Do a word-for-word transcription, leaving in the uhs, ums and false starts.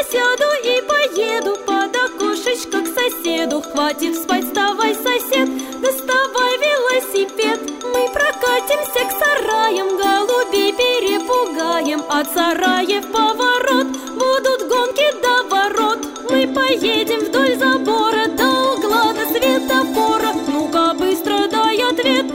сяду и поеду под окошечко к соседу. Хватит спать, вставай, сосед, доставай велосипед. Мы прокатимся к сараям, голубей перепугаем. От сараев поворот, будут гонки до ворот. Мы поедем вдоль забора до угла, до светофора. Ну-ка быстро дай ответ,